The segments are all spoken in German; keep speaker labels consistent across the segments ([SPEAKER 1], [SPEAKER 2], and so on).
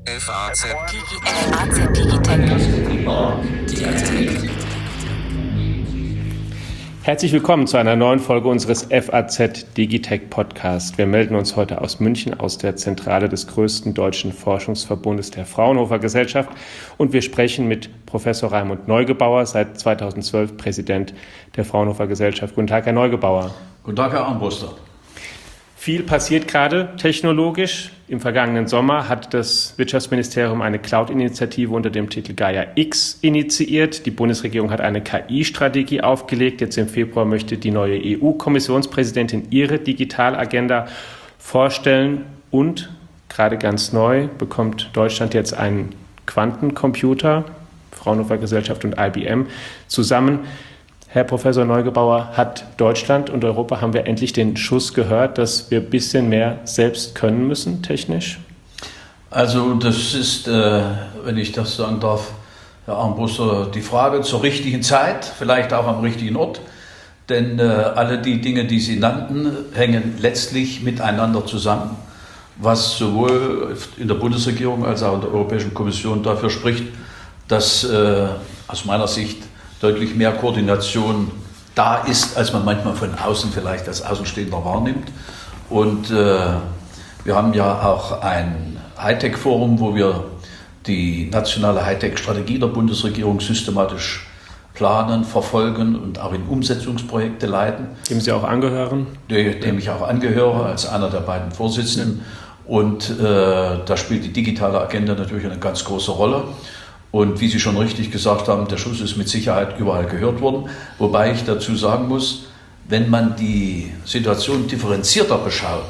[SPEAKER 1] FAZ
[SPEAKER 2] Digitech. Herzlich willkommen zu einer neuen Folge unseres FAZ Digitech Podcast. Wir melden uns heute aus München, aus der Zentrale des größten deutschen Forschungsverbundes der Fraunhofer Gesellschaft, und wir sprechen mit Professor Raimund Neugebauer, seit 2012 Präsident der Fraunhofer Gesellschaft. Guten Tag, Herr Neugebauer.
[SPEAKER 3] Guten Tag, Herr Armbruster.
[SPEAKER 2] Viel passiert gerade technologisch. Im vergangenen Sommer hat das Wirtschaftsministerium eine Cloud-Initiative unter dem Titel Gaia X initiiert. Die Bundesregierung hat eine KI-Strategie aufgelegt. Jetzt im Februar möchte die neue EU-Kommissionspräsidentin ihre Digitalagenda vorstellen. Und gerade ganz neu bekommt Deutschland jetzt einen Quantencomputer, Fraunhofer Gesellschaft und IBM zusammen. Herr Professor Neugebauer, hat Deutschland und Europa, haben wir endlich den Schuss gehört, dass wir ein bisschen mehr selbst können müssen, technisch?
[SPEAKER 3] Also das ist, wenn ich das sagen darf, Herr Armbruster, die Frage zur richtigen Zeit, vielleicht auch am richtigen Ort. Denn alle die Dinge, die Sie nannten, hängen letztlich miteinander zusammen, was sowohl in der Bundesregierung als auch in der Europäischen Kommission dafür spricht, dass aus meiner Sicht deutlich mehr Koordination da ist, als man manchmal von außen vielleicht als Außenstehender wahrnimmt. Und wir haben ja auch ein Hightech-Forum, wo wir die nationale Hightech-Strategie der Bundesregierung systematisch planen, verfolgen und auch in Umsetzungsprojekte leiten.
[SPEAKER 2] Dem Sie auch angehören?
[SPEAKER 3] Dem ich auch angehöre, als einer der beiden Vorsitzenden. Und da spielt die digitale Agenda natürlich eine ganz große Rolle. Und wie Sie schon richtig gesagt haben, der Schuss ist mit Sicherheit überall gehört worden. Wobei ich dazu sagen muss, wenn man die Situation differenzierter beschaut,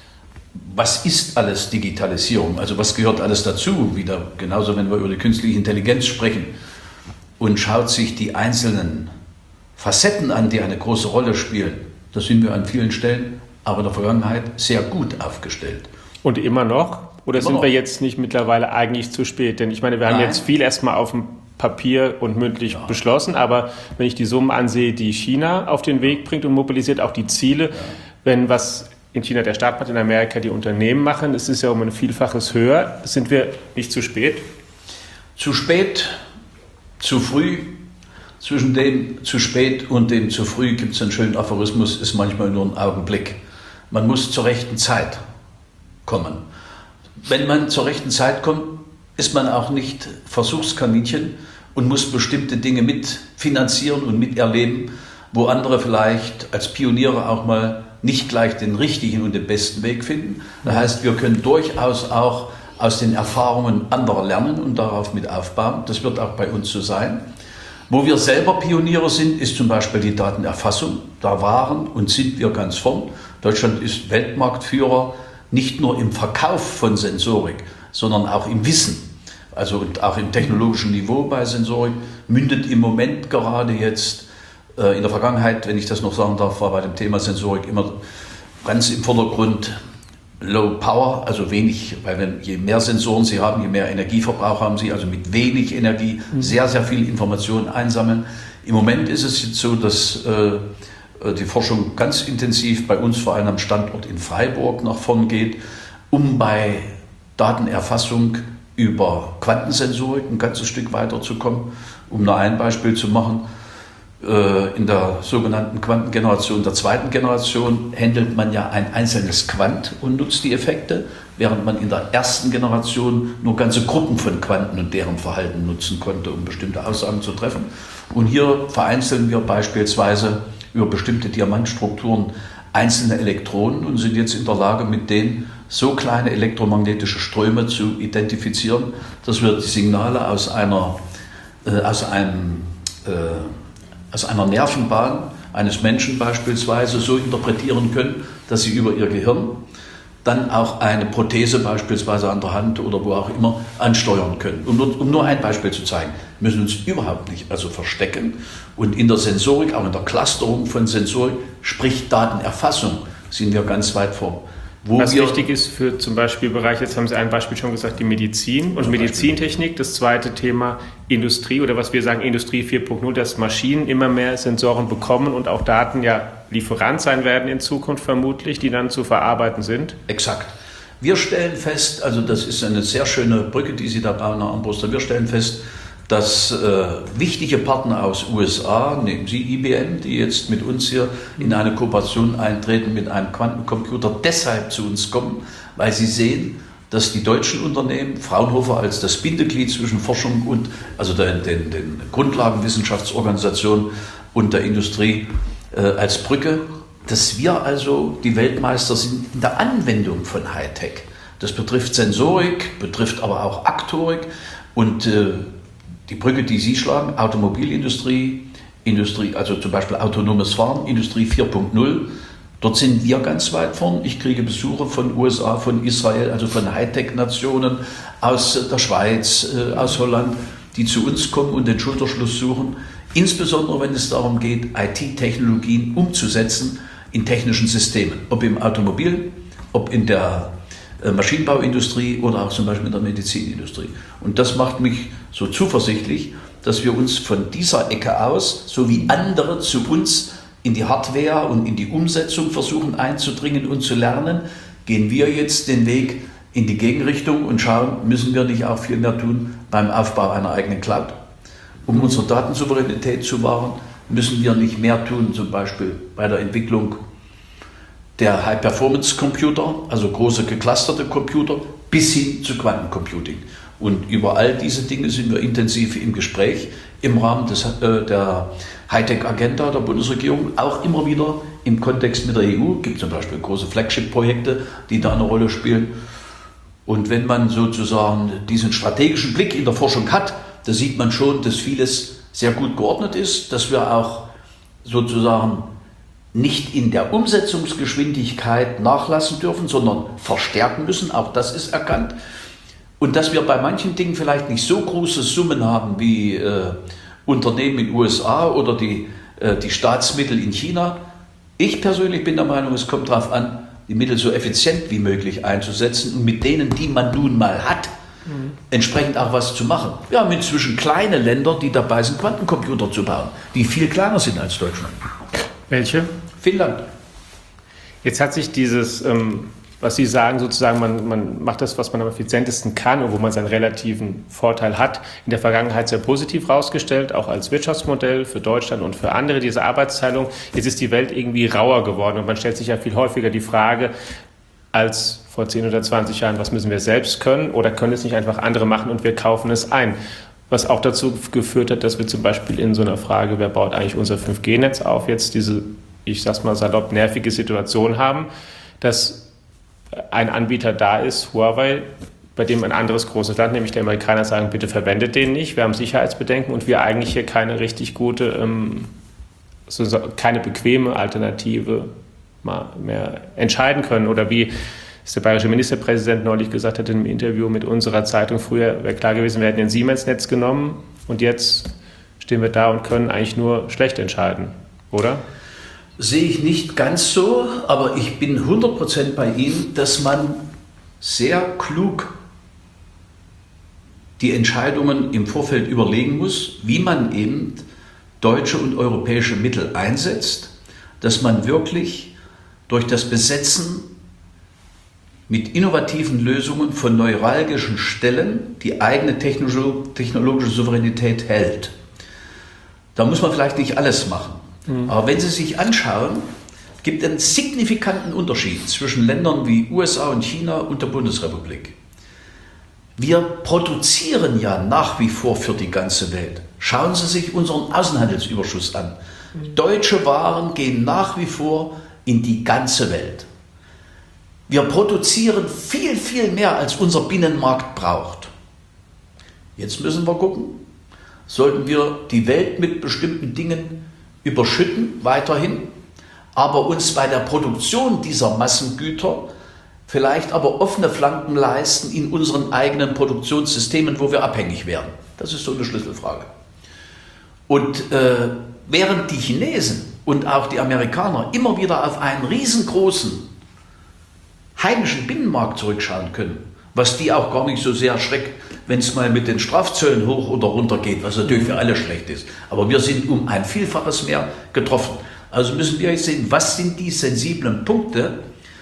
[SPEAKER 3] was ist alles Digitalisierung? Also was gehört alles dazu? Genauso, wenn wir über die künstliche Intelligenz sprechen und schaut sich die einzelnen Facetten an, die eine große Rolle spielen, da sind wir an vielen Stellen, aber in der Vergangenheit sehr gut aufgestellt.
[SPEAKER 2] Und immer noch? Oder sind wir jetzt nicht mittlerweile eigentlich zu spät? Denn ich meine, wir haben jetzt viel erstmal auf dem Papier und mündlich beschlossen, aber wenn ich die Summen ansehe, die China auf den Weg bringt und mobilisiert, auch die Ziele, wenn was in China der Staat macht, in Amerika die Unternehmen machen, es ist ja um ein Vielfaches höher. Sind wir nicht zu spät?
[SPEAKER 3] Zu spät, zu früh. Zwischen dem zu spät und dem zu früh gibt es einen schönen Aphorismus, ist manchmal nur ein Augenblick. Man muss zur rechten Zeit kommen. Wenn man zur rechten Zeit kommt, ist man auch nicht Versuchskaninchen und muss bestimmte Dinge mitfinanzieren und miterleben, wo andere vielleicht als Pioniere auch mal nicht gleich den richtigen und den besten Weg finden. Das heißt, wir können durchaus auch aus den Erfahrungen anderer lernen und darauf mit aufbauen. Das wird auch bei uns so sein. Wo wir selber Pioniere sind, ist zum Beispiel die Datenerfassung. Da waren und sind wir ganz vorn. Deutschland ist Weltmarktführer, nicht nur im Verkauf von Sensorik, sondern auch im Wissen, also und auch im technologischen Niveau bei Sensorik, mündet im Moment gerade jetzt, in der Vergangenheit, wenn ich das noch sagen darf, war bei dem Thema Sensorik immer ganz im Vordergrund Low Power, also wenig, weil je mehr Sensoren Sie haben, je mehr Energieverbrauch haben Sie, also mit wenig Energie sehr, sehr viel Informationen einsammeln. Im Moment ist es jetzt so, dass die Forschung ganz intensiv bei uns, vor allem am Standort in Freiburg, nach vorn geht, um bei Datenerfassung über Quantensensorik ein ganzes Stück weiterzukommen. Um nur ein Beispiel zu machen, in der sogenannten Quantengeneration, der zweiten Generation, handelt man ja ein einzelnes Quant und nutzt die Effekte, während man in der ersten Generation nur ganze Gruppen von Quanten und deren Verhalten nutzen konnte, um bestimmte Aussagen zu treffen. Und hier vereinzeln wir beispielsweise über bestimmte Diamantstrukturen einzelne Elektronen und sind jetzt in der Lage, mit denen so kleine elektromagnetische Ströme zu identifizieren, dass wir die Signale aus einer Nervenbahn eines Menschen beispielsweise so interpretieren können, dass sie über ihr Gehirn dann auch eine Prothese beispielsweise an der Hand oder wo auch immer ansteuern können. Um nur ein Beispiel zu zeigen, wir müssen uns überhaupt nicht verstecken. Und in der Sensorik, auch in der Clusterung von Sensorik, sprich Datenerfassung, sind wir ganz weit vorn.
[SPEAKER 2] Was wichtig ist für zum Beispiel Bereich, jetzt haben Sie ein Beispiel schon gesagt, die Medizin und Medizintechnik. Das zweite Thema Industrie oder was wir sagen Industrie 4.0, dass Maschinen immer mehr Sensoren bekommen und auch Daten ja Lieferant sein werden in Zukunft vermutlich, die dann zu verarbeiten sind.
[SPEAKER 3] Exakt. Wir stellen fest, also das ist eine sehr schöne Brücke, die Sie da bauen, Herr Armbruster, wir stellen fest, dass wichtige Partner aus USA, nehmen Sie IBM, die jetzt mit uns hier in eine Kooperation eintreten mit einem Quantencomputer, deshalb zu uns kommen, weil sie sehen, dass die deutschen Unternehmen, Fraunhofer als das Bindeglied zwischen Forschung und also den Grundlagenwissenschaftsorganisationen und der Industrie als Brücke, dass wir also die Weltmeister sind in der Anwendung von Hightech. Das betrifft Sensorik, betrifft aber auch Aktorik und die Brücke, die Sie schlagen, Automobilindustrie, also zum Beispiel autonomes Fahren, Industrie 4.0, dort sind wir ganz weit vorn. Ich kriege Besuche von USA, von Israel, also von Hightech-Nationen, aus der Schweiz, aus Holland, die zu uns kommen und den Schulterschluss suchen, insbesondere wenn es darum geht, IT-Technologien umzusetzen in technischen Systemen, ob im Automobil, ob in der Maschinenbauindustrie oder auch zum Beispiel in der Medizinindustrie. Und das macht mich so zuversichtlich, dass wir uns von dieser Ecke aus, so wie andere zu uns in die Hardware und in die Umsetzung versuchen einzudringen und zu lernen, gehen wir jetzt den Weg in die Gegenrichtung und schauen, müssen wir nicht auch viel mehr tun beim Aufbau einer eigenen Cloud. Um unsere Datensouveränität zu wahren, müssen wir nicht mehr tun, zum Beispiel bei der Entwicklung der High-Performance-Computer, also große geclusterte Computer, bis hin zu Quantencomputing. Und über all diese Dinge sind wir intensiv im Gespräch im Rahmen der Hightech-Agenda der Bundesregierung, auch immer wieder im Kontext mit der EU. Es gibt zum Beispiel große Flagship-Projekte, die da eine Rolle spielen. Und wenn man sozusagen diesen strategischen Blick in der Forschung hat, da sieht man schon, dass vieles sehr gut geordnet ist, dass wir auch sozusagen nicht in der Umsetzungsgeschwindigkeit nachlassen dürfen, sondern verstärken müssen, auch das ist erkannt. Und dass wir bei manchen Dingen vielleicht nicht so große Summen haben wie Unternehmen in den USA oder die Staatsmittel in China. Ich persönlich bin der Meinung, es kommt darauf an, die Mittel so effizient wie möglich einzusetzen und mit denen, die man nun mal hat, entsprechend auch was zu machen. Wir haben inzwischen kleine Länder, die dabei sind, Quantencomputer zu bauen, die viel kleiner sind als Deutschland.
[SPEAKER 2] Welche?
[SPEAKER 3] Finnland.
[SPEAKER 2] Jetzt hat sich dieses, was Sie sagen, sozusagen, man macht das, was man am effizientesten kann und wo man seinen relativen Vorteil hat, in der Vergangenheit sehr positiv rausgestellt, auch als Wirtschaftsmodell für Deutschland und für andere, diese Arbeitsteilung. Jetzt ist die Welt irgendwie rauer geworden und man stellt sich ja viel häufiger die Frage, als vor 10 oder 20 Jahren, was müssen wir selbst können oder können es nicht einfach andere machen und wir kaufen es ein? Was auch dazu geführt hat, dass wir zum Beispiel in so einer Frage, wer baut eigentlich unser 5G-Netz auf, jetzt diese, ich sag's mal salopp, nervige Situation haben, dass ein Anbieter da ist, Huawei, bei dem ein anderes großes Land, nämlich die Amerikaner, sagen, bitte verwendet den nicht, wir haben Sicherheitsbedenken und wir eigentlich hier keine richtig gute, keine bequeme Alternative mehr entscheiden können. Oder wie es der bayerische Ministerpräsident neulich gesagt hat in einem Interview mit unserer Zeitung, früher wäre klar gewesen, wir hätten den Siemens-Netz genommen und jetzt stehen wir da und können eigentlich nur schlecht entscheiden, oder?
[SPEAKER 3] Sehe ich nicht ganz so, aber ich bin 100% bei Ihnen, dass man sehr klug die Entscheidungen im Vorfeld überlegen muss, wie man eben deutsche und europäische Mittel einsetzt, dass man wirklich durch das Besetzen mit innovativen Lösungen von neuralgischen Stellen die eigene technologische Souveränität hält. Da muss man vielleicht nicht alles machen. Aber wenn Sie sich anschauen, gibt es einen signifikanten Unterschied zwischen Ländern wie USA und China und der Bundesrepublik. Wir produzieren ja nach wie vor für die ganze Welt. Schauen Sie sich unseren Außenhandelsüberschuss an. Deutsche Waren gehen nach wie vor in die ganze Welt. Wir produzieren viel, viel mehr, als unser Binnenmarkt braucht. Jetzt müssen wir gucken, sollten wir die Welt mit bestimmten Dingen überschütten, weiterhin, aber uns bei der Produktion dieser Massengüter vielleicht aber offene Flanken leisten in unseren eigenen Produktionssystemen, wo wir abhängig werden. Das ist so eine Schlüsselfrage. Und während die Chinesen und auch die Amerikaner immer wieder auf einen riesengroßen heimischen Binnenmarkt zurückschauen können, was die auch gar nicht so sehr erschreckt, wenn es mal mit den Strafzöllen hoch oder runter geht, was natürlich für alle schlecht ist. Aber wir sind um ein Vielfaches mehr getroffen. Also müssen wir jetzt sehen, was sind die sensiblen Punkte,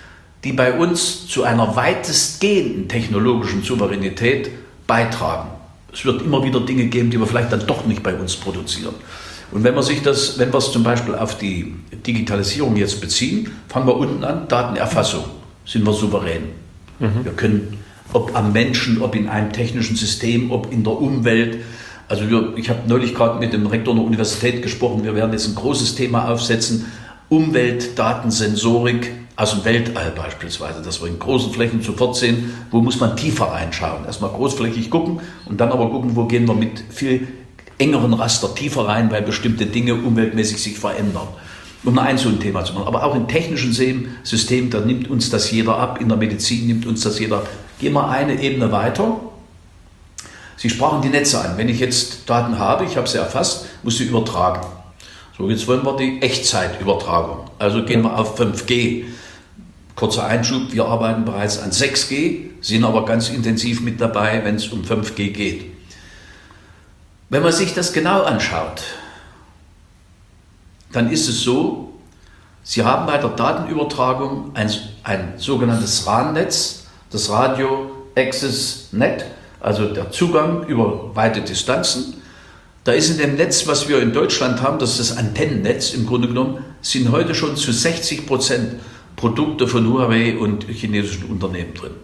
[SPEAKER 3] die bei uns zu einer weitestgehenden technologischen Souveränität beitragen. Es wird immer wieder Dinge geben, die wir vielleicht dann doch nicht bei uns produzieren. Und wenn wir es zum Beispiel auf die Digitalisierung jetzt beziehen, fangen wir unten an, Datenerfassung, sind wir souverän. Wir können, ob am Menschen, ob in einem technischen System, ob in der Umwelt. Also ich habe neulich gerade mit dem Rektor der Universität gesprochen, wir werden jetzt ein großes Thema aufsetzen, Umweltdatensensorik aus dem Weltall beispielsweise, dass wir in großen Flächen sofort sehen, wo muss man tiefer reinschauen. Erstmal großflächig gucken und dann aber gucken, wo gehen wir mit viel engeren Raster tiefer rein, weil bestimmte Dinge umweltmäßig sich verändern. Um nur so ein Thema zu machen. Aber auch in technischen Systemen, da nimmt uns das jeder ab, in der Medizin nimmt uns das jeder. Gehen wir eine Ebene weiter. Sie sprachen die Netze an. Wenn ich jetzt Daten habe, ich habe sie erfasst, muss sie übertragen. So, jetzt wollen wir die Echtzeitübertragung. Also gehen wir auf 5G. Kurzer Einschub, wir arbeiten bereits an 6G, sind aber ganz intensiv mit dabei, wenn es um 5G geht. Wenn man sich das genau anschaut, dann ist es so, Sie haben bei der Datenübertragung ein sogenanntes RAN-Netz, das Radio Access Net, also der Zugang über weite Distanzen. Da ist in dem Netz, was wir in Deutschland haben, das ist das Antennennetz im Grunde genommen, sind heute schon zu 60% Produkte von Huawei und chinesischen Unternehmen drin.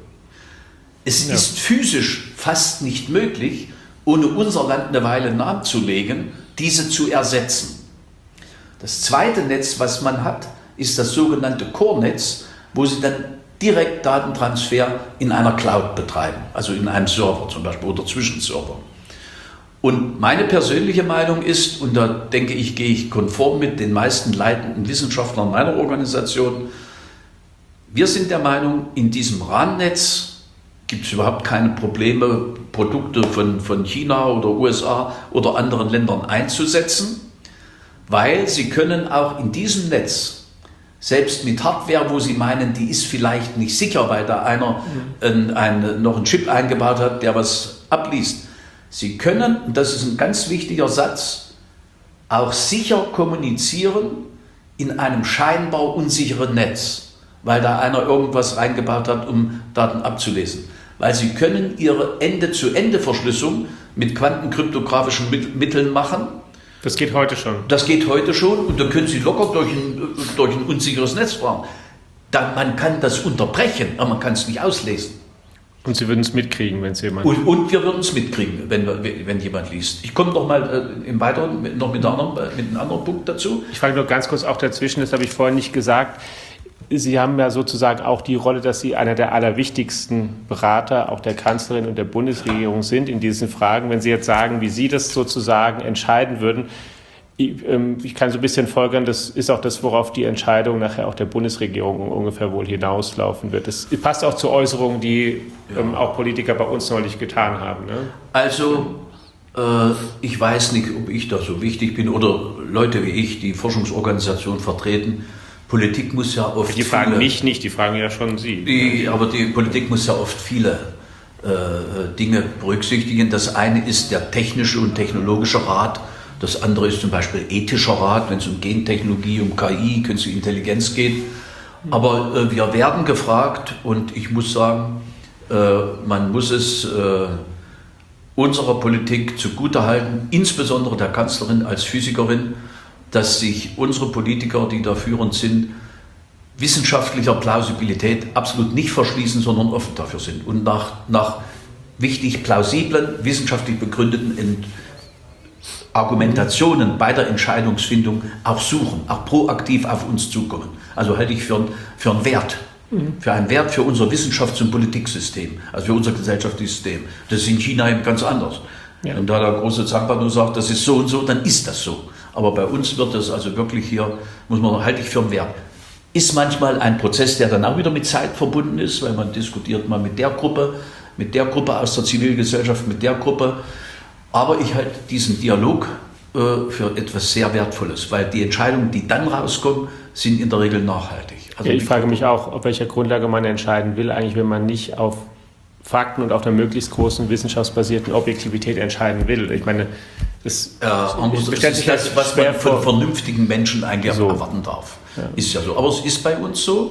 [SPEAKER 3] Es ist physisch fast nicht möglich, ohne unser Land eine Weile nachzulegen, diese zu ersetzen. Das zweite Netz, was man hat, ist das sogenannte Core-Netz, wo Sie dann direkt Datentransfer in einer Cloud betreiben, also in einem Server zum Beispiel oder Zwischenserver. Und meine persönliche Meinung ist, und da denke ich, gehe ich konform mit den meisten leitenden Wissenschaftlern meiner Organisation, wir sind der Meinung, in diesem RAN-Netz gibt es überhaupt keine Probleme, Produkte von China oder USA oder anderen Ländern einzusetzen, weil sie können auch in diesem Netz, selbst mit Hardware, wo sie meinen, die ist vielleicht nicht sicher, weil da einer noch einen Chip eingebaut hat, der was abliest, sie können, und das ist ein ganz wichtiger Satz, auch sicher kommunizieren in einem scheinbar unsicheren Netz, weil da einer irgendwas reingebaut hat, um Daten abzulesen. Weil sie können ihre Ende-zu-Ende-Verschlüsselung mit quantenkryptografischen Mitteln machen.
[SPEAKER 2] Das geht heute schon.
[SPEAKER 3] Das geht heute schon und da können Sie locker durch ein unsicheres Netz fahren. Man kann das unterbrechen, aber man kann es nicht auslesen.
[SPEAKER 2] Und Sie würden es mitkriegen, wenn es jemand...
[SPEAKER 3] Und wir würden es mitkriegen, wenn jemand liest. Ich komme noch mal im Weiteren noch mit einem anderen Punkt dazu.
[SPEAKER 2] Ich frage nur ganz kurz auch dazwischen, das habe ich vorhin nicht gesagt. Sie haben ja sozusagen auch die Rolle, dass Sie einer der allerwichtigsten Berater auch der Kanzlerin und der Bundesregierung sind in diesen Fragen. Wenn Sie jetzt sagen, wie Sie das sozusagen entscheiden würden, ich kann so ein bisschen folgern, das ist auch das, worauf die Entscheidung nachher auch der Bundesregierung ungefähr wohl hinauslaufen wird. Das passt auch zu Äußerungen, die auch Politiker bei uns neulich getan haben. Ne?
[SPEAKER 3] Also ich weiß nicht, ob ich da so wichtig bin oder Leute wie ich, die Forschungsorganisation vertreten. Politik muss ja oft...
[SPEAKER 2] Die fragen mich nicht, die fragen ja schon Sie.
[SPEAKER 3] Aber die Politik muss ja oft viele Dinge berücksichtigen. Das eine ist der technische und technologische Rat. Das andere ist zum Beispiel ethischer Rat, wenn es um Gentechnologie, um KI, künstliche Intelligenz geht. Aber wir werden gefragt und ich muss sagen, man muss es unserer Politik zugutehalten, insbesondere der Kanzlerin als Physikerin, dass sich unsere Politiker, die da führend sind, wissenschaftlicher Plausibilität absolut nicht verschließen, sondern offen dafür sind und nach wichtig plausiblen, wissenschaftlich begründeten Argumentationen bei der Entscheidungsfindung auch suchen, auch proaktiv auf uns zukommen. Also halte ich für einen Wert, für einen Wert für unser Wissenschafts- und Politiksystem, also für unser gesellschaftliches System. Das ist in China eben ganz anders. Ja. Und da der große Zampano sagt, das ist so und so, dann ist das so. Aber bei uns wird das also wirklich hier, halte ich für einen Wert. Ist manchmal ein Prozess, der dann auch wieder mit Zeit verbunden ist, weil man diskutiert mal mit der Gruppe aus der Zivilgesellschaft, mit der Gruppe. Aber ich halte diesen Dialog für etwas sehr Wertvolles, weil die Entscheidungen, die dann rauskommen, sind in der Regel nachhaltig. Also
[SPEAKER 2] ich frage mich auch, auf welcher Grundlage man entscheiden will, eigentlich, wenn man nicht auf Fakten und auf einer möglichst großen wissenschaftsbasierten Objektivität entscheiden will. Ich meine, das ist
[SPEAKER 3] das, was man von vernünftigen Menschen eigentlich erwarten darf.
[SPEAKER 2] Ja.
[SPEAKER 3] Ist ja so. Aber es ist bei uns so.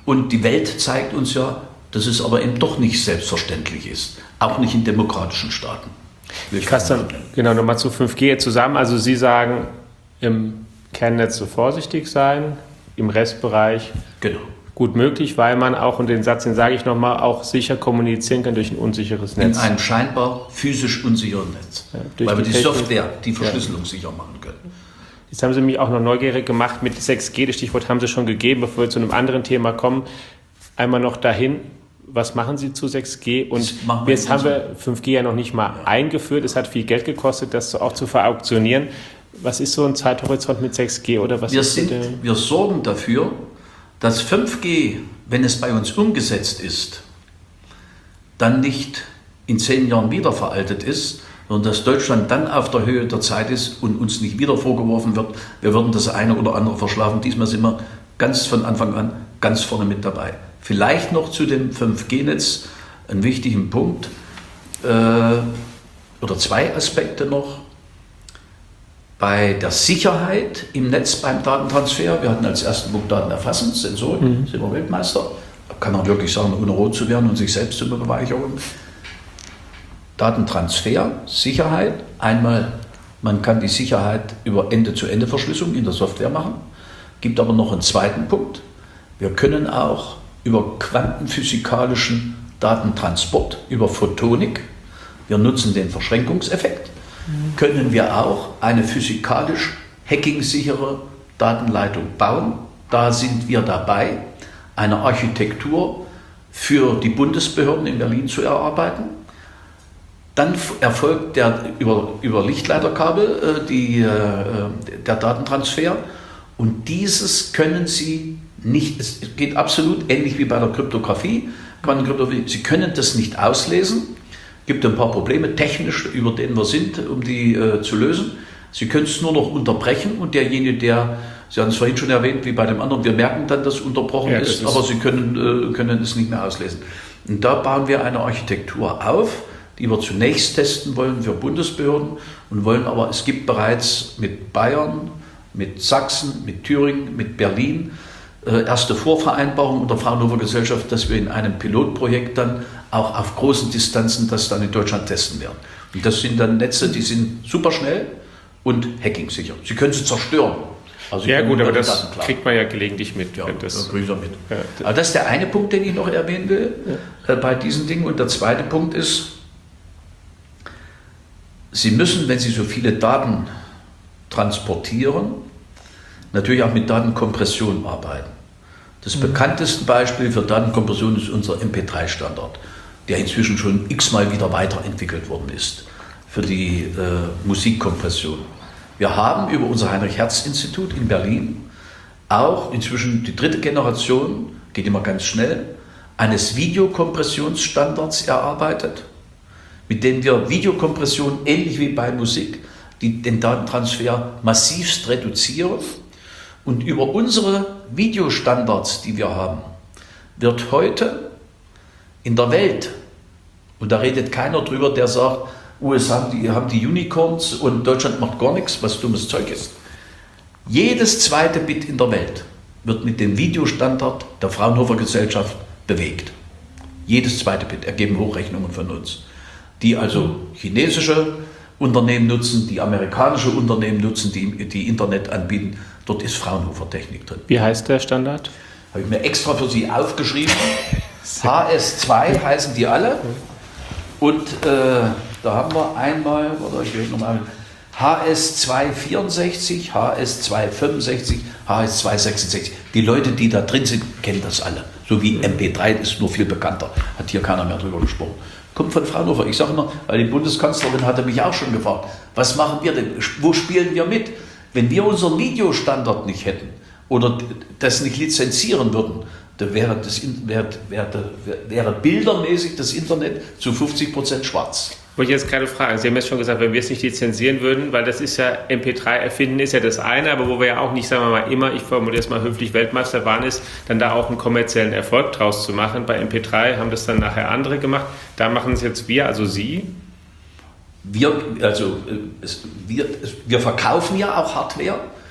[SPEAKER 3] Und die Welt zeigt uns ja, dass es aber eben doch nicht selbstverständlich ist. Auch nicht in demokratischen Staaten.
[SPEAKER 2] Ich fasse dann genau nochmal zu 5G zusammen. Also Sie sagen, im Kernnetz so vorsichtig sein, im Restbereich
[SPEAKER 3] genau.
[SPEAKER 2] Gut möglich, weil man auch, und den Satz, den sage ich nochmal, auch sicher kommunizieren kann durch ein unsicheres Netz.
[SPEAKER 3] In einem scheinbar physisch unsicheren Netz.
[SPEAKER 2] Ja,
[SPEAKER 3] weil wir die
[SPEAKER 2] Technik,
[SPEAKER 3] Software, die Verschlüsselung sicher machen können.
[SPEAKER 2] Jetzt haben Sie mich auch noch neugierig gemacht mit 6G. Das Stichwort haben Sie schon gegeben, bevor wir zu einem anderen Thema kommen. Einmal noch dahin. Was machen Sie zu 6G? Und jetzt haben wir 5G ja noch nicht mal eingeführt. Es hat viel Geld gekostet, das auch zu verauktionieren. Was ist so ein Zeithorizont mit 6G? Oder was
[SPEAKER 3] wir sorgen dafür, dass 5G, wenn es bei uns umgesetzt ist, dann nicht in 10 Jahren wieder veraltet ist, sondern dass Deutschland dann auf der Höhe der Zeit ist und uns nicht wieder vorgeworfen wird, wir würden das eine oder andere verschlafen. Diesmal sind wir ganz von Anfang an ganz vorne mit dabei. Vielleicht noch zu dem 5G-Netz einen wichtigen Punkt oder 2 Aspekte noch. Bei der Sicherheit im Netz beim Datentransfer, wir hatten als ersten Punkt Daten erfassen, Sensoren, sind wir Weltmeister. Da kann man wirklich sagen, ohne rot zu werden und sich selbst zu beweihräuchern. Datentransfer, Sicherheit. Einmal, man kann die Sicherheit über Ende-zu-Ende-Verschlüsselung in der Software machen. Gibt aber noch einen zweiten Punkt. Wir können auch über quantenphysikalischen Datentransport, über Photonik, wir nutzen den Verschränkungseffekt, können wir auch eine physikalisch hackingsichere Datenleitung bauen. Da sind wir dabei, eine Architektur für die Bundesbehörden in Berlin zu erarbeiten. Dann erfolgt über Lichtleiterkabel der Datentransfer und dieses können Sie nicht, es geht absolut ähnlich wie bei der Kryptographie, Quantenkryptographie, Sie können das nicht auslesen. Gibt ein paar Probleme technisch, über denen wir sind, um die zu lösen. Sie können es nur noch unterbrechen und derjenige, Sie haben es vorhin schon erwähnt, wie bei dem anderen, wir merken dann, dass unterbrochen ist, aber Sie können es nicht mehr auslesen. Und da bauen wir eine Architektur auf, die wir zunächst testen wollen für Bundesbehörden und wollen aber, es gibt bereits mit Bayern, mit Sachsen, mit Thüringen, mit Berlin erste Vorvereinbarungen unter Fraunhofer Gesellschaft, dass wir in einem Pilotprojekt dann auch auf großen Distanzen das dann in Deutschland testen werden. Und das sind dann Netze, die sind super schnell und hackingsicher. Sie können sie zerstören. Also
[SPEAKER 2] ja gut, aber das kriegt man ja gelegentlich mit.
[SPEAKER 3] Ja,
[SPEAKER 2] das
[SPEAKER 3] kriege ich mit.
[SPEAKER 2] Ja.
[SPEAKER 3] Aber das ist der eine Punkt, den ich noch erwähnen will bei diesen Dingen. Und der zweite Punkt ist, Sie müssen, wenn Sie so viele Daten transportieren, natürlich auch mit Datenkompression arbeiten. Das bekannteste Beispiel für Datenkompression ist unser MP3-Standard, der inzwischen schon x-mal wieder weiterentwickelt worden ist für die Musikkompression. Wir haben über unser Heinrich-Hertz-Institut in Berlin auch inzwischen die 3. Generation, geht immer ganz schnell, eines Videokompressionsstandards erarbeitet, mit dem wir Videokompression ähnlich wie bei Musik den Datentransfer massivst reduzieren. Und über unsere Videostandards, die wir haben, wird heute in der Welt, und da redet keiner drüber, der sagt, USA haben die Unicorns und Deutschland macht gar nichts, was dummes Zeug ist. Jedes zweite Bit in der Welt wird mit dem Videostandard der Fraunhofer Gesellschaft bewegt. Jedes zweite Bit ergeben Hochrechnungen von uns, die also chinesische Unternehmen nutzen, die amerikanische Unternehmen nutzen, die Internet anbieten. Dort ist Fraunhofer Technik drin.
[SPEAKER 2] Wie heißt der Standard?
[SPEAKER 3] Habe ich mir extra für Sie aufgeschrieben. HS2 heißen die alle. Und da haben wir einmal, ich rede nochmal, HS264, HS265, HS266. Die Leute, die da drin sind, kennen das alle. So wie MP3 ist nur viel bekannter. Hat hier keiner mehr drüber gesprochen. Kommt von Fraunhofer. Ich sage immer, weil die Bundeskanzlerin hatte mich auch schon gefragt, was machen wir denn? Wo spielen wir mit? Wenn wir unseren Videostandard nicht hätten oder das nicht lizenzieren würden, dann wäre bildermäßig das Internet zu 50% schwarz.
[SPEAKER 2] Wollte ich jetzt gerade fragen, Sie haben jetzt schon gesagt, wenn wir es nicht lizenzieren würden, weil das ist ja, MP3 erfinden ist ja das eine, aber wo wir ja auch nicht, sagen wir mal, immer, ich formuliere es mal höflich, Weltmeister waren, ist, dann da auch einen kommerziellen Erfolg draus zu machen. Bei MP3 haben das dann nachher andere gemacht. Da machen es jetzt wir, also Sie.
[SPEAKER 3] Wir verkaufen ja auch Hardware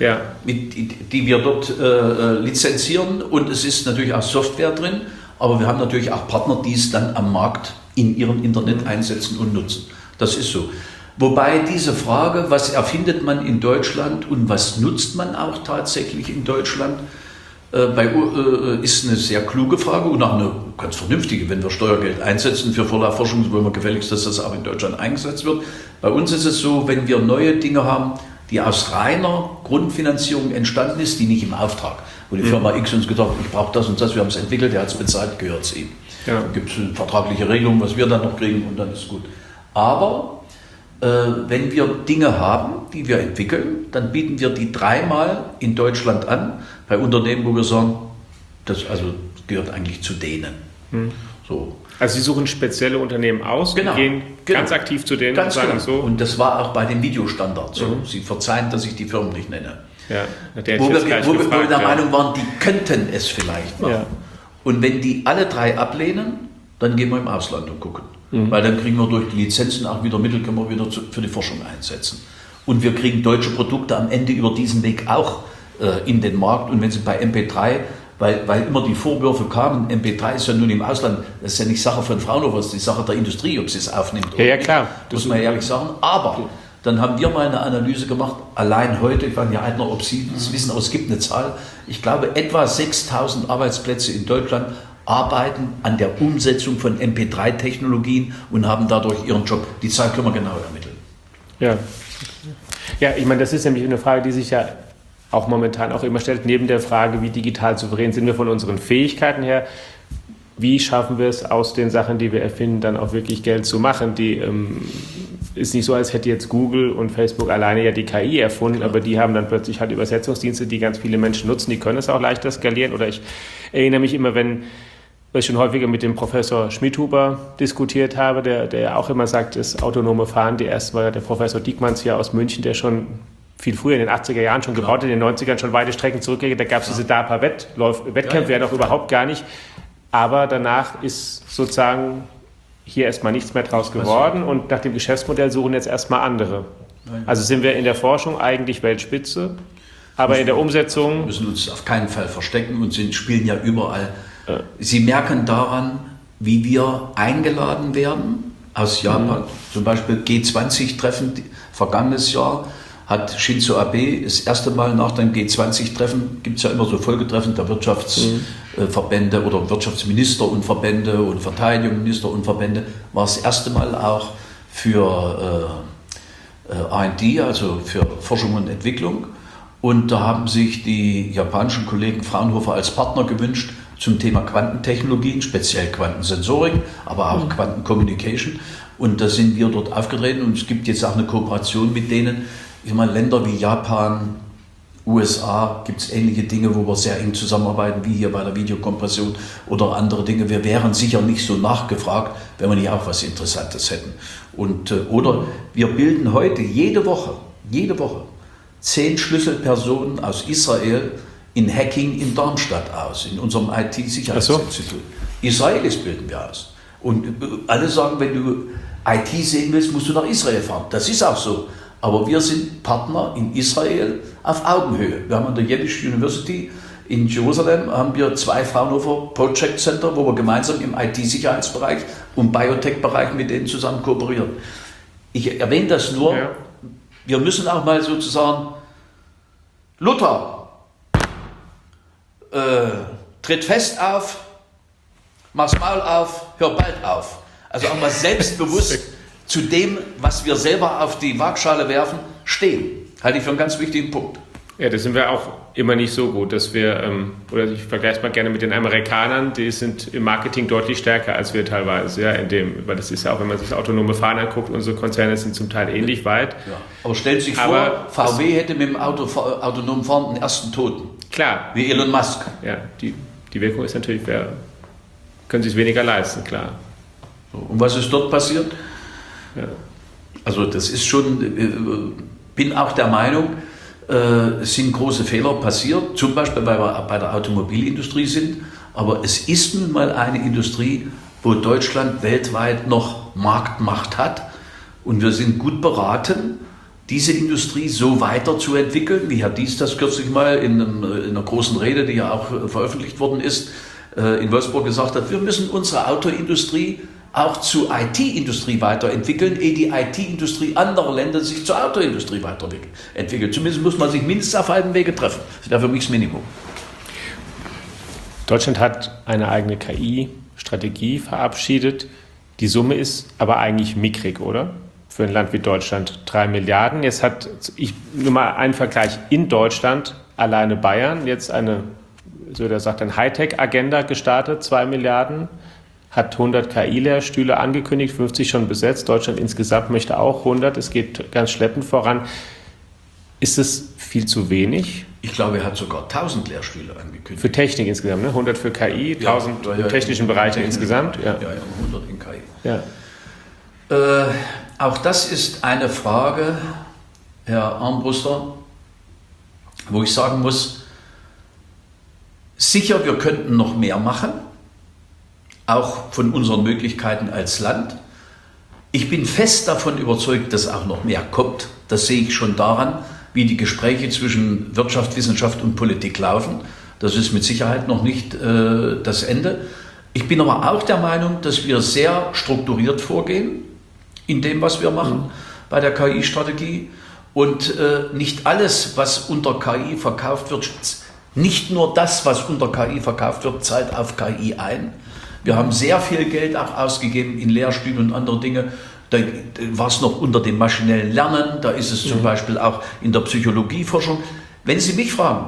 [SPEAKER 3] die wir dort lizenzieren. Und es ist natürlich auch Software drin, aber wir haben natürlich auch Partner, die es dann am Markt in ihrem Internet einsetzen und nutzen. Das ist so. Wobei diese Frage, was erfindet man in Deutschland und was nutzt man auch tatsächlich in Deutschland, ist eine sehr kluge Frage und auch eine ganz vernünftige. Wenn wir Steuergeld einsetzen für Vorlaufforschung, wollen wir gefälligst, dass das auch in Deutschland eingesetzt wird. Bei uns ist es so, wenn wir neue Dinge haben, die aus reiner Grundfinanzierung entstanden ist, die nicht im Auftrag, wo die Firma X uns gesagt hat, ich brauche das und das, wir haben es entwickelt, der hat es bezahlt, gehört es ihm. Ja. Da gibt es eine vertragliche Regelung, was wir dann noch kriegen und dann ist gut. Aber wenn wir Dinge haben, die wir entwickeln, dann bieten wir die 3-mal in Deutschland an, bei Unternehmen, wo wir sagen, das gehört eigentlich zu denen. So.
[SPEAKER 2] Also Sie suchen spezielle Unternehmen aus, gehen ganz aktiv zu denen und sagen so.
[SPEAKER 3] Und das war auch bei dem Videostandard so. Sie verzeihen, dass ich die Firmen nicht nenne.
[SPEAKER 2] Ja,
[SPEAKER 3] wo wir der Meinung waren, die könnten es vielleicht machen. Ja. Und wenn die alle 3 ablehnen, dann gehen wir im Ausland und gucken. Weil dann kriegen wir durch die Lizenzen auch wieder Mittel, können wir wieder für die Forschung einsetzen. Und wir kriegen deutsche Produkte am Ende über diesen Weg auch in den Markt. Und wenn Sie bei MP3, weil immer die Vorwürfe kamen, MP3 ist ja nun im Ausland, das ist ja nicht Sache von Fraunhofer, das ist die Sache der Industrie, ob sie es aufnimmt oder
[SPEAKER 2] nicht. Ja, klar.
[SPEAKER 3] Muss man ehrlich sagen. Aber dann haben wir mal eine Analyse gemacht, allein heute, ich weiß nicht, Eitner, ob Sie das wissen, aber es gibt eine Zahl, ich glaube etwa 6.000 Arbeitsplätze in Deutschland arbeiten an der Umsetzung von MP3-Technologien und haben dadurch ihren Job. Die Zahl können wir genau ermitteln.
[SPEAKER 2] Ja, ich meine, das ist nämlich eine Frage, die sich ja auch momentan auch immer stellt, neben der Frage, wie digital souverän sind wir von unseren Fähigkeiten her, wie schaffen wir es aus den Sachen, die wir erfinden, dann auch wirklich Geld zu machen. Die ist nicht so, als hätte jetzt Google und Facebook alleine ja die KI erfunden, aber die haben dann plötzlich halt Übersetzungsdienste, die ganz viele Menschen nutzen, die können es auch leichter skalieren. Oder ich erinnere mich immer, wenn ich schon häufiger mit dem Professor Schmidhuber diskutiert habe, der auch immer sagt, das autonome Fahren, der Professor Diekmanns hier aus München, der schon viel früher in den 80er Jahren schon gebaut, in den 90ern schon weite Strecken zurückgelegt, da gab es diese DARPA-Wettkämpfe ja noch überhaupt gar nicht. Aber danach ist sozusagen hier erstmal nichts mehr draus geworden und nach dem Geschäftsmodell suchen jetzt erstmal andere. Also sind wir in der Forschung eigentlich Weltspitze, aber in der Umsetzung...
[SPEAKER 3] Wir müssen uns auf keinen Fall verstecken und spielen ja überall. Sie merken daran, wie wir eingeladen werden aus Japan. Zum Beispiel G20-Treffen vergangenes Jahr hat Shinzo Abe das erste Mal nach dem G20-Treffen, gibt es ja immer so Folgetreffen der Wirtschaftsverbände oder Wirtschaftsminister und Verbände und Verteidigungsminister und Verbände, war das erste Mal auch für R&D, also für Forschung und Entwicklung. Und da haben sich die japanischen Kollegen Fraunhofer als Partner gewünscht zum Thema Quantentechnologien, speziell Quantensensorik, aber auch Quantencommunication. Und da sind wir dort aufgetreten und es gibt jetzt auch eine Kooperation mit denen. Ich meine, Länder wie Japan, USA, gibt es ähnliche Dinge, wo wir sehr eng zusammenarbeiten, wie hier bei der Videokompression oder andere Dinge. Wir wären sicher nicht so nachgefragt, wenn wir nicht auch was Interessantes hätten. Und, oder wir bilden heute jede Woche 10 Schlüsselpersonen aus Israel in Hacking in Darmstadt aus, in unserem IT-Sicherheitsinstitut. Israelis bilden wir aus. Und alle sagen, wenn du IT sehen willst, musst du nach Israel fahren. Das ist auch so. Aber wir sind Partner in Israel auf Augenhöhe. Wir haben an der Yiddish University in Jerusalem haben wir 2 Fraunhofer Project Center, wo wir gemeinsam im IT-Sicherheitsbereich und Biotech-Bereich mit denen zusammen kooperieren. Ich erwähne das nur, wir müssen auch mal sozusagen, Luther, tritt fest auf, mach's Maul auf, hör bald auf. Also auch mal selbstbewusst zu dem, was wir selber auf die Waagschale werfen, stehen. Halte ich für einen ganz wichtigen Punkt.
[SPEAKER 2] Ja, das sind wir auch immer nicht so gut, dass wir, oder ich vergleiche es mal gerne mit den Amerikanern, die sind im Marketing deutlich stärker als wir teilweise, ja, weil das ist ja auch, wenn man sich das autonome Fahren anguckt, unsere Konzerne sind zum Teil ähnlich weit.
[SPEAKER 3] Ja. Aber stellen Sie sich vor, VW hätte mit dem autonomen Fahren den ersten Toten.
[SPEAKER 2] Klar.
[SPEAKER 3] Wie Elon Musk.
[SPEAKER 2] Ja, die Wirkung ist natürlich, können Sie es weniger leisten, klar.
[SPEAKER 3] Und was ist dort passiert?
[SPEAKER 2] Ja.
[SPEAKER 3] Also das ist schon, bin auch der Meinung, es sind große Fehler passiert, zum Beispiel bei der Automobilindustrie sind, aber es ist nun mal eine Industrie, wo Deutschland weltweit noch Marktmacht hat und wir sind gut beraten, diese Industrie so weiterzuentwickeln, wie Herr Dies das kürzlich mal in einer großen Rede, die ja auch veröffentlicht worden ist, in Wolfsburg gesagt hat, wir müssen unsere Autoindustrie auch zur IT-Industrie weiterentwickeln, ehe die IT-Industrie anderer Länder sich zur Autoindustrie weiterentwickelt. Zumindest muss man sich mindestens auf halbem Wege treffen. Das wäre für mich das Minimum.
[SPEAKER 2] Deutschland hat eine eigene KI-Strategie verabschiedet. Die Summe ist aber eigentlich mickrig, oder? Für ein Land wie Deutschland 3 Milliarden. Jetzt hat, nur mal einen Vergleich, in Deutschland alleine Bayern jetzt eine, so der sagt, eine Hightech-Agenda gestartet, 2 Milliarden, hat 100 KI-Lehrstühle angekündigt, 50 schon besetzt. Deutschland insgesamt möchte auch 100. Es geht ganz schleppend voran. Ist es viel zu wenig?
[SPEAKER 3] Ich glaube, er hat sogar 1000 Lehrstühle angekündigt.
[SPEAKER 2] Für Technik insgesamt, ne? 100 für KI, 1000 im technischen Bereich insgesamt?
[SPEAKER 3] Ja, 100 in KI.
[SPEAKER 2] Ja.
[SPEAKER 3] Auch das ist eine Frage, Herr Armbruster, wo ich sagen muss, sicher, wir könnten noch mehr machen, auch von unseren Möglichkeiten als Land. Ich bin fest davon überzeugt, dass auch noch mehr kommt. Das sehe ich schon daran, wie die Gespräche zwischen Wirtschaft, Wissenschaft und Politik laufen. Das ist mit Sicherheit noch nicht das Ende. Ich bin aber auch der Meinung, dass wir sehr strukturiert vorgehen in dem, was wir machen bei der KI-Strategie. Und nicht alles, was unter KI verkauft wird, nicht nur das, was unter KI verkauft wird, zahlt auf KI ein. Wir haben sehr viel Geld auch ausgegeben in Lehrstühle und andere Dinge. Da war es noch unter dem maschinellen Lernen, da ist es zum Beispiel auch in der Psychologieforschung. Wenn Sie mich fragen,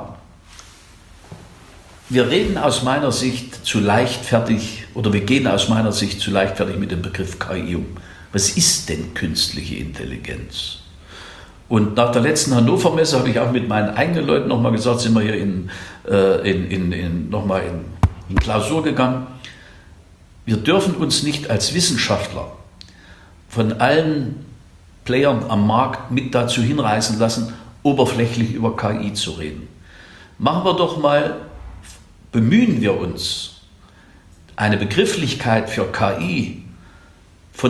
[SPEAKER 3] wir reden aus meiner Sicht zu leichtfertig, oder wir gehen aus meiner Sicht zu leichtfertig mit dem Begriff KI um. Was ist denn künstliche Intelligenz? Und nach der letzten Hannover-Messe habe ich auch mit meinen eigenen Leuten nochmal gesagt, sind wir hier nochmal in Klausur gegangen. Wir dürfen uns nicht als Wissenschaftler von allen Playern am Markt mit dazu hinreißen lassen, oberflächlich über KI zu reden. Bemühen wir uns, eine Begrifflichkeit für KI von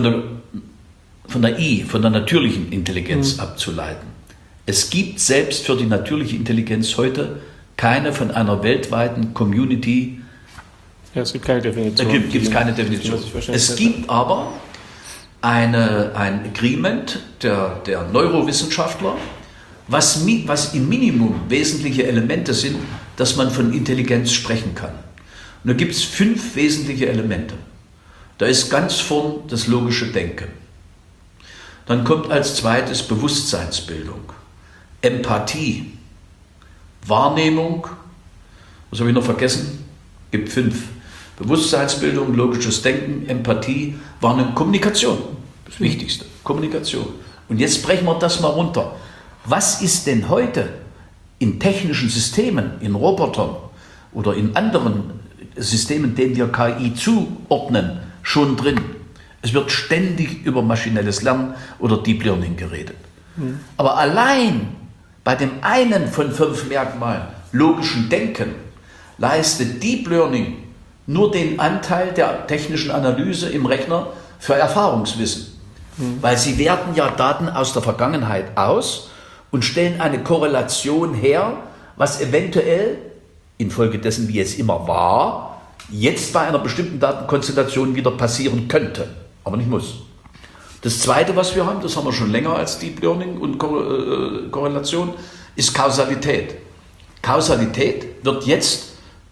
[SPEAKER 3] der natürlichen Intelligenz abzuleiten. Es gibt selbst für die natürliche Intelligenz heute keine von einer weltweiten Community.
[SPEAKER 2] Ja, es gibt keine Definition.
[SPEAKER 3] Gibt es keine Definition. Es gibt aber ein Agreement der Neurowissenschaftler, was im Minimum wesentliche Elemente sind, dass man von Intelligenz sprechen kann. Und da gibt es 5 wesentliche Elemente. Da ist ganz vorn das logische Denken. Dann kommt als zweites Bewusstseinsbildung, Empathie, Wahrnehmung, was habe ich noch vergessen? Gibt 5. Bewusstseinsbildung, logisches Denken, Empathie, Wahrnehmung, Kommunikation. Das Wichtigste, Kommunikation. Und jetzt brechen wir das mal runter. Was ist denn heute in technischen Systemen, in Robotern oder in anderen Systemen, denen wir KI zuordnen, schon drin? Es wird ständig über maschinelles Lernen oder Deep Learning geredet. Aber allein bei dem einen von 5 Merkmalen, logischen Denken, leistet Deep Learning nur den Anteil der technischen Analyse im Rechner für Erfahrungswissen. Weil sie werten ja Daten aus der Vergangenheit aus und stellen eine Korrelation her, was eventuell, infolgedessen wie es immer war, jetzt bei einer bestimmten Datenkonstellation wieder passieren könnte, aber nicht muss. Das Zweite, was wir haben, das haben wir schon länger als Deep Learning und Korrelation, ist Kausalität. Kausalität wird jetzt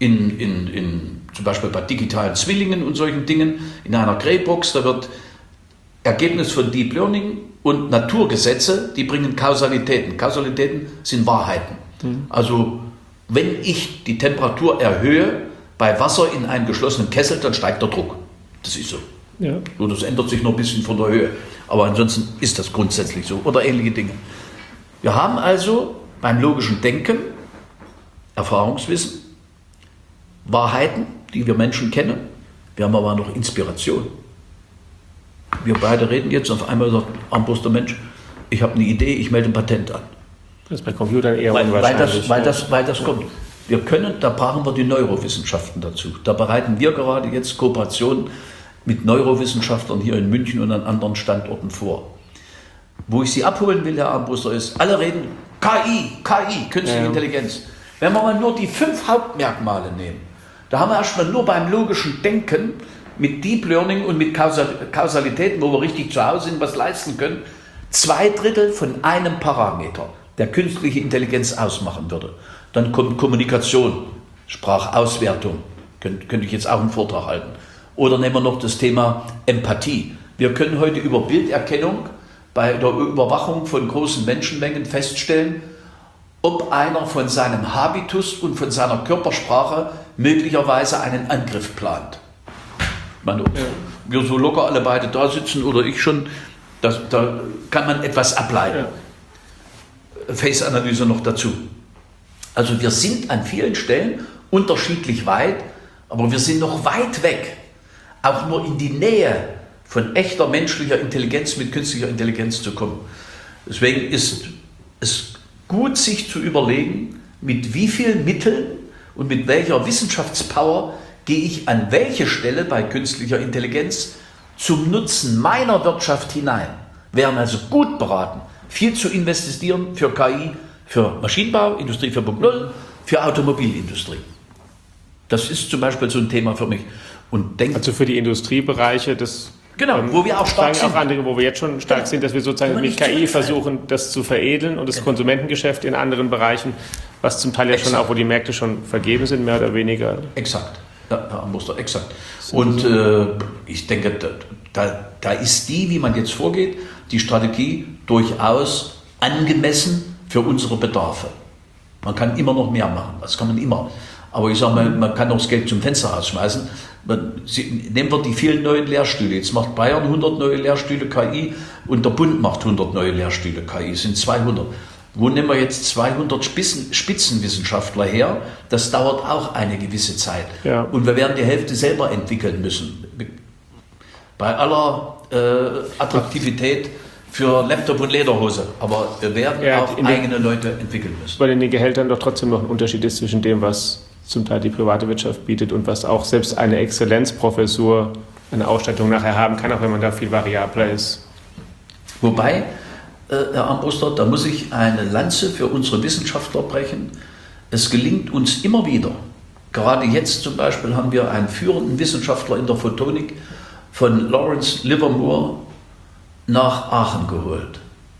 [SPEAKER 3] zum Beispiel bei digitalen Zwillingen und solchen Dingen in einer Greybox, da wird Ergebnis von Deep Learning und Naturgesetze, die bringen Kausalitäten. Kausalitäten sind Wahrheiten. Also wenn ich die Temperatur erhöhe bei Wasser in einem geschlossenen Kessel, dann steigt der Druck. Das ist so. Ja. Nur das ändert sich noch ein bisschen von der Höhe. Aber ansonsten ist das grundsätzlich so. Oder ähnliche Dinge. Wir haben also beim logischen Denken Erfahrungswissen, Wahrheiten, die wir Menschen kennen. Wir haben aber noch Inspiration. Wir beide reden jetzt, auf einmal sagt Armbruster, Mensch, ich habe eine Idee, ich melde ein Patent an.
[SPEAKER 2] Das ist bei Computern eher unwahrscheinlich.
[SPEAKER 3] Weil das kommt. Wir können, da brauchen wir die Neurowissenschaften dazu. Da bereiten wir gerade jetzt Kooperationen mit Neurowissenschaftlern hier in München und an anderen Standorten vor. wo ich Sie abholen will, Herr Armbruster, ist, alle reden KI, künstliche Intelligenz. Wenn wir mal nur die 5 Hauptmerkmale nehmen, da haben wir erstmal nur beim logischen Denken mit Deep Learning und mit Kausalitäten, wo wir richtig zu Hause sind, was leisten können, 2/3 von einem Parameter, der künstliche Intelligenz ausmachen würde. Dann kommt Kommunikation, Sprachauswertung, könnte ich jetzt auch einen Vortrag halten. Oder nehmen wir noch das Thema Empathie. Wir können heute über Bilderkennung bei der Überwachung von großen Menschenmengen feststellen, ob einer von seinem Habitus und von seiner Körpersprache möglicherweise einen Angriff plant. Ich meine, ob wir so locker alle beide da sitzen oder ich schon, da kann man etwas ableiten. Ja. Face-Analyse noch dazu. Also wir sind an vielen Stellen unterschiedlich weit, aber wir sind noch weit weg, auch nur in die Nähe von echter menschlicher Intelligenz mit künstlicher Intelligenz zu kommen. Deswegen ist es gut, sich zu überlegen, mit wie vielen Mitteln und mit welcher Wissenschaftspower gehe ich an welche Stelle bei künstlicher Intelligenz zum Nutzen meiner Wirtschaft hinein. Wir wären also gut beraten, viel zu investieren für KI, für Maschinenbau, Industrie 4.0, für Automobilindustrie. Das ist zum Beispiel so ein Thema für mich. Und
[SPEAKER 2] also für die Industriebereiche, das
[SPEAKER 3] wo wir auch stark sind.
[SPEAKER 2] Auch andere, wo wir jetzt schon stark sind, dass wir sozusagen mit KI versuchen, das zu veredeln und das Konsumentengeschäft in anderen Bereichen, was zum Teil ja schon auch, wo die Märkte schon vergeben sind, mehr oder weniger.
[SPEAKER 3] Exakt. Herr Muster, exakt. Und ich denke, da ist wie man jetzt vorgeht, die Strategie durchaus angemessen für unsere Bedarfe. Man kann immer noch mehr machen, das kann man immer. Aber ich sage mal, man kann auch das Geld zum Fenster rausschmeißen. Nehmen wir die vielen neuen Lehrstühle. Jetzt macht Bayern 100 neue Lehrstühle KI und der Bund macht 100 neue Lehrstühle KI. Es sind 200. Wo nehmen wir jetzt 200 Spitzenwissenschaftler her? Das dauert auch eine gewisse Zeit. Ja. Und wir werden die Hälfte selber entwickeln müssen. Bei aller Attraktivität für Laptop und Lederhose. Aber wir werden auch eigene Leute entwickeln müssen.
[SPEAKER 2] Weil in den Gehältern doch trotzdem noch ein Unterschied ist zwischen dem, was zum Teil die private Wirtschaft bietet und was auch selbst eine Exzellenzprofessur, eine Ausstattung nachher haben kann, auch wenn man da viel variabler ist.
[SPEAKER 3] Wobei, Herr Armbruster, da muss ich eine Lanze für unsere Wissenschaftler brechen. Es gelingt uns immer wieder. Gerade jetzt zum Beispiel haben wir einen führenden Wissenschaftler in der Photonik von Lawrence Livermore nach Aachen geholt.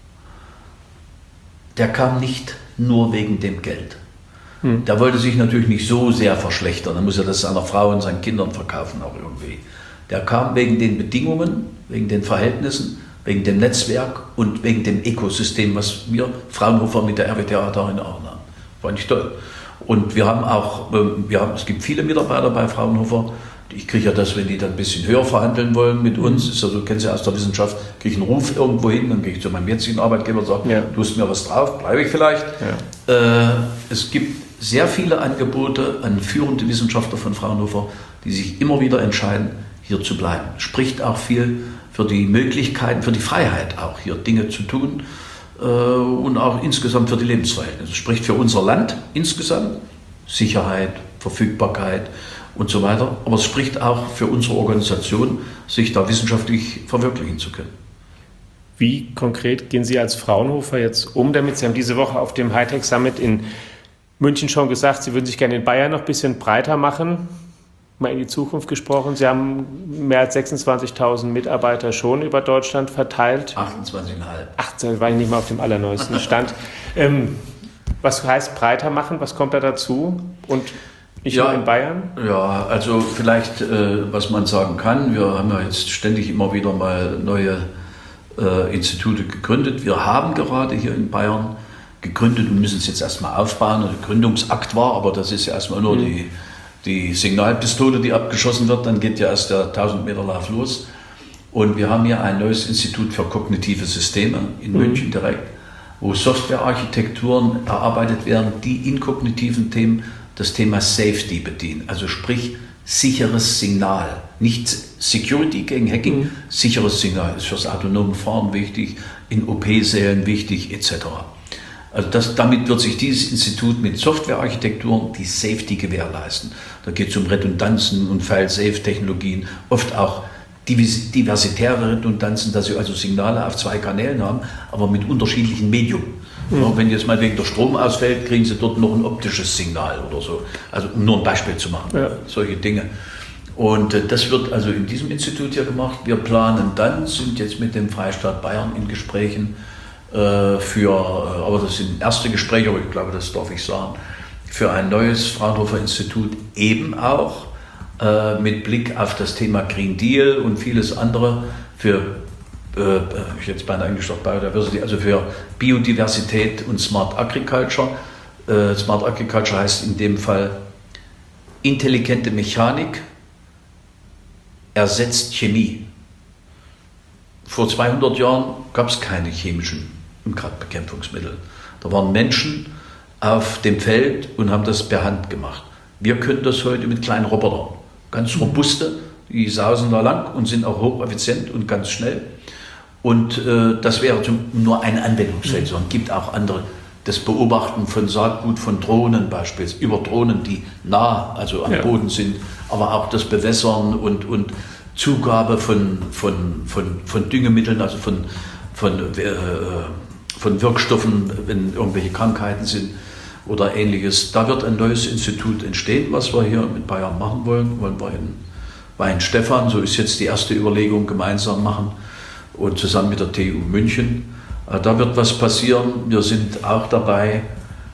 [SPEAKER 3] Der kam nicht nur wegen dem Geld. Der wollte sich natürlich nicht so sehr verschlechtern. Er muss ja das seiner Frau und seinen Kindern verkaufen auch irgendwie. Der kam wegen den Bedingungen, wegen den Verhältnissen, wegen dem Netzwerk und wegen dem Ökosystem, was wir Fraunhofer mit der RWTH da in Aachen haben. War nicht toll. Und wir haben auch, es gibt viele Mitarbeiter bei Fraunhofer. Ich kriege ja das, wenn die dann ein bisschen höher verhandeln wollen mit uns, ist ja so, kennen Sie aus der Wissenschaft, kriege ich einen Ruf irgendwo hin, dann gehe ich zu meinem jetzigen Arbeitgeber und sage, du hast mir was drauf, bleibe ich vielleicht. Ja. Es gibt sehr viele Angebote an führende Wissenschaftler von Fraunhofer, die sich immer wieder entscheiden, hier zu bleiben. Spricht auch viel für die Möglichkeiten, für die Freiheit auch, hier Dinge zu tun und auch insgesamt für die Lebensverhältnisse. Spricht für unser Land insgesamt, Sicherheit, Verfügbarkeit und so weiter. Aber es spricht auch für unsere Organisation, sich da wissenschaftlich verwirklichen zu können.
[SPEAKER 2] Wie konkret gehen Sie als Fraunhofer jetzt um damit? Sie haben diese Woche auf dem Hightech Summit in München schon gesagt, Sie würden sich gerne in Bayern noch ein bisschen breiter machen. Mal in die Zukunft gesprochen. Sie haben mehr als 26.000 Mitarbeiter schon über Deutschland verteilt.
[SPEAKER 3] 28,5.
[SPEAKER 2] Ach, da war ich nicht mal auf dem allerneuesten Stand. Was heißt breiter machen? Was kommt da dazu? Und nicht nur in Bayern?
[SPEAKER 3] Ja, also vielleicht, was man sagen kann, wir haben ja jetzt ständig immer wieder mal neue Institute gegründet. Wir haben gerade hier in Bayern gegründet und müssen es jetzt erstmal aufbauen. Der Gründungsakt war, aber das ist ja erstmal nur die Signalpistole, die abgeschossen wird, dann geht ja erst der 1000 Meter Lauf los. Und wir haben hier ein neues Institut für kognitive Systeme in München direkt, wo Softwarearchitekturen erarbeitet werden, die in kognitiven Themen das Thema Safety bedienen. Also sprich sicheres Signal. Nicht Security gegen Hacking, sicheres Signal ist fürs autonome Fahren wichtig, in OP-Sälen wichtig etc. Also damit wird sich dieses Institut mit Softwarearchitekturen die Safety gewährleisten. Da geht es um Redundanzen und File-Safe-Technologien, oft auch diversitäre Redundanzen, dass sie also Signale auf 2 Kanälen haben, aber mit unterschiedlichen Medium. Ja, wenn jetzt mal wegen der Strom ausfällt, kriegen sie dort noch ein optisches Signal oder so. Also um nur ein Beispiel zu machen, solche Dinge. Und das wird also in diesem Institut hier gemacht. Wir planen dann, sind jetzt mit dem Freistaat Bayern in Gesprächen aber das sind erste Gespräche, aber ich glaube, das darf ich sagen, für ein neues Fraunhofer Institut eben auch mit Blick auf das Thema Green Deal und vieles andere für ich jetzt beinahe Englisch gesagt, Biodiversity, also für Biodiversität und Smart Agriculture. Smart Agriculture heißt in dem Fall intelligente Mechanik ersetzt Chemie. Vor 200 Jahren gab es keine chemischen Unkrautbekämpfungsmittel. Da waren Menschen auf dem Feld und haben das per Hand gemacht. Wir können das heute mit kleinen Robotern. Ganz robuste, die sausen da lang und sind auch hocheffizient und ganz schnell. Und das wäre nur ein Anwendungsfeld, sondern es gibt auch andere. Das Beobachten von Saatgut, von Drohnen beispielsweise, über Drohnen, die nah, also am Boden sind, aber auch das Bewässern und Zugabe von Düngemitteln, also von Wirkstoffen, wenn irgendwelche Krankheiten sind oder Ähnliches. Da wird ein neues Institut entstehen, was wir hier mit Bayern machen wollen. Wollen wir in Weinstefan, so ist jetzt die erste Überlegung, gemeinsam machen und zusammen mit der TU München. Da wird was passieren. Wir sind auch dabei,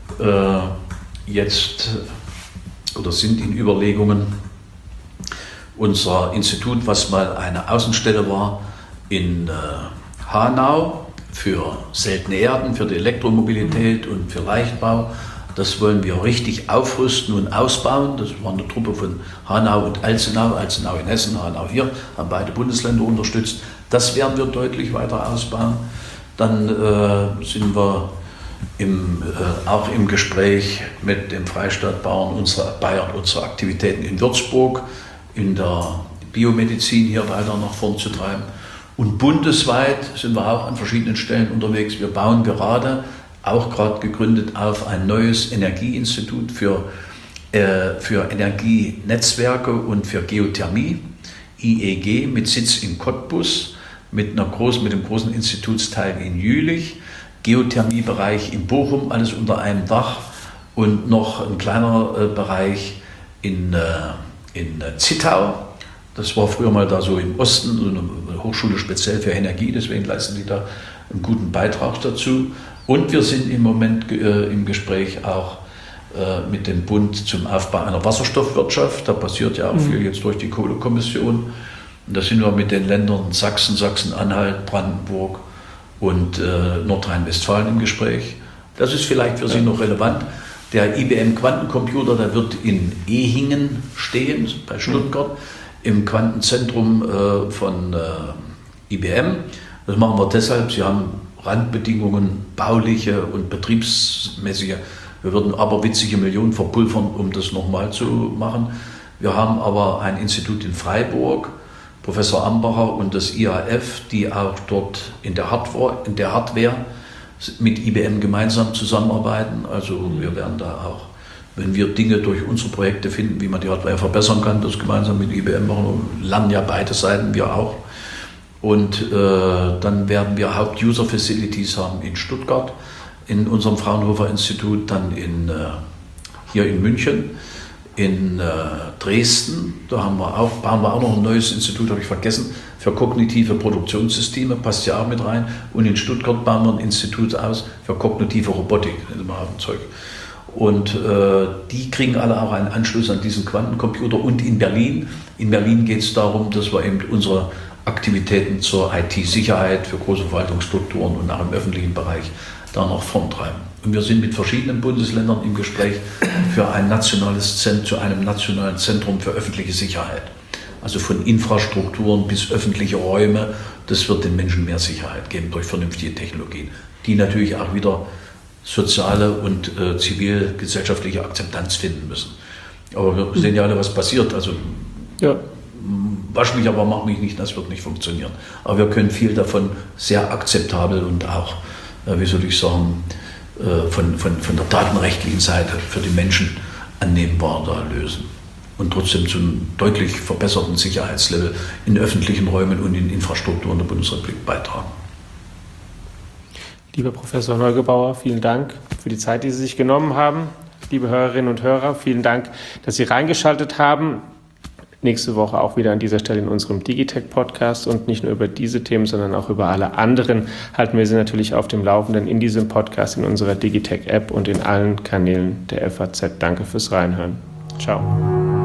[SPEAKER 3] jetzt oder sind in Überlegungen, unser Institut, was mal eine Außenstelle war, in Hanau für seltene Erden, für die Elektromobilität und für Leichtbau. Das wollen wir richtig aufrüsten und ausbauen. Das war eine Truppe von Hanau und Alzenau in Hessen, Hanau hier, haben beide Bundesländer unterstützt. Das werden wir deutlich weiter ausbauen. Dann sind wir auch im Gespräch mit dem Freistaat Bayern unsere Aktivitäten in Würzburg, in der Biomedizin hier weiter nach vorn zu treiben. Und bundesweit sind wir auch an verschiedenen Stellen unterwegs. Wir bauen gerade gegründet auf ein neues Energieinstitut für Energienetzwerke und für Geothermie, IEG, mit Sitz in Cottbus, mit dem großen Institutsteil in Jülich, Geothermiebereich in Bochum, alles unter einem Dach und noch ein kleiner Bereich in Zittau. Das war früher mal da so im Osten, so eine Hochschule speziell für Energie, deswegen leisten die da einen guten Beitrag dazu. Und wir sind im Moment im Gespräch auch mit dem Bund zum Aufbau einer Wasserstoffwirtschaft. Da passiert ja auch viel jetzt durch die Kohlekommission. Und da sind wir mit den Ländern Sachsen, Sachsen-Anhalt, Brandenburg und Nordrhein-Westfalen im Gespräch. Das ist vielleicht für Sie noch relevant. Der IBM Quantencomputer, der wird in Ehingen stehen, bei Stuttgart, im Quantenzentrum von IBM. Das machen wir deshalb, Sie haben Randbedingungen, bauliche und betriebsmäßige. Wir würden aber witzige Millionen verpulvern, um das nochmal zu machen. Wir haben aber ein Institut in Freiburg, Professor Ambacher und das IAF, die auch dort in der Hardware mit IBM gemeinsam zusammenarbeiten. Also wir werden da auch, wenn wir Dinge durch unsere Projekte finden, wie man die Hardware verbessern kann, das gemeinsam mit IBM machen. Wir lernen ja beide Seiten, wir auch. Und dann werden wir Haupt-User-Facilities haben in Stuttgart, in unserem Fraunhofer Institut, dann hier in München, in Dresden, da bauen wir auch noch ein neues Institut, habe ich vergessen, für kognitive Produktionssysteme, passt ja auch mit rein. Und in Stuttgart bauen wir ein Institut aus für kognitive Robotik, Zeug. Und die kriegen alle auch einen Anschluss an diesen Quantencomputer. Und in Berlin geht es darum, dass wir eben unsere Aktivitäten zur IT-Sicherheit für große Verwaltungsstrukturen und auch im öffentlichen Bereich da noch vorntreiben. Und wir sind mit verschiedenen Bundesländern im Gespräch zu einem nationalen Zentrum für öffentliche Sicherheit. Also von Infrastrukturen bis öffentliche Räume, das wird den Menschen mehr Sicherheit geben durch vernünftige Technologien, die natürlich auch wieder soziale und zivilgesellschaftliche Akzeptanz finden müssen. Aber wir sehen ja alle, was passiert. Also wasch mich, aber mach mich nicht, das wird nicht funktionieren. Aber wir können viel davon sehr akzeptabel und auch, wie soll ich sagen, von der datenrechtlichen Seite für die Menschen annehmbar da lösen. und trotzdem zu einem deutlich verbesserten Sicherheitslevel in öffentlichen Räumen und in Infrastrukturen der Bundesrepublik beitragen.
[SPEAKER 2] Lieber Professor Neugebauer, vielen Dank für die Zeit, die Sie sich genommen haben. Liebe Hörerinnen und Hörer, vielen Dank, dass Sie reingeschaltet haben. Nächste Woche auch wieder an dieser Stelle in unserem Digitech-Podcast und nicht nur über diese Themen, sondern auch über alle anderen halten wir Sie natürlich auf dem Laufenden in diesem Podcast, in unserer Digitech-App und in allen Kanälen der FAZ. Danke fürs Reinhören. Ciao.